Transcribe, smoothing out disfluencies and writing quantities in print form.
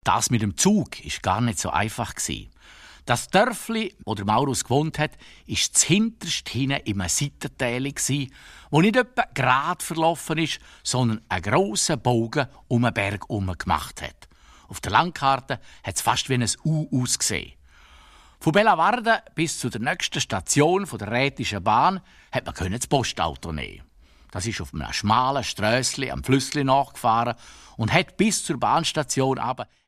Das mit dem Zug ist gar nicht so einfach. Das Dörfli, wo der Maurus gewohnt hat, war zuhinterst hinten im Seitentäli, wo nicht etwa gerade verlaufen ist, sondern einen grossen Bogen um den Berg herum gemacht hat. Auf der Landkarte hat es fast wie ein U ausgesehen. Von Bellavarde bis zu der nächsten Station der Rätischen Bahn hat man das Postauto nehmen. Das ist auf einem schmalen Strössli am Flüssli nachgefahren und hat bis zur Bahnstation runter